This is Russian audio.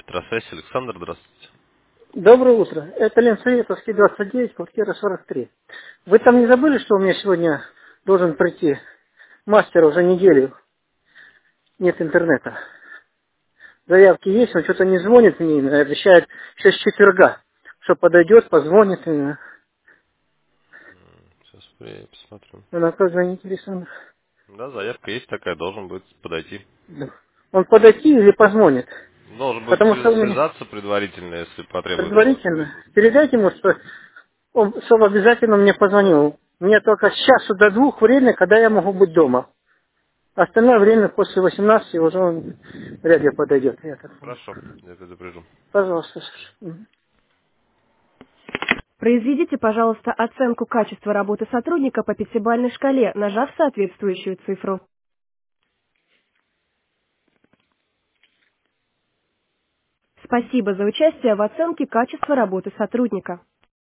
Электросвязь, Александр, здравствуйте. Доброе утро. Это Ленсоветовский, 29, квартира 43. Вы там не забыли, что у меня сегодня должен прийти мастер уже неделю? Нет интернета. Заявки есть, он что-то не звонит мне, обещает еще с четверга, что подойдет, позвонит мне. Сейчас посмотрим. Вы на как звоните, Александр? Да, заявка есть такая, должен будет подойти. Да. Он подойти или позвонит? Должен будет Потому что у меня связаться предварительно, если потребуется. предварительно. Передайте ему, что он чтобы обязательно мне позвонил. Мне только с часу до 2 время, когда я могу быть дома. Остальное время после 18 уже он вряд ли подойдет, я так понял. Хорошо, я предупрежу. Пожалуйста, Саша. Мгм. Произведите, пожалуйста, оценку качества работы сотрудника по пятибалльной шкале, нажав соответствующую цифру. Спасибо за участие в оценке качества работы сотрудника.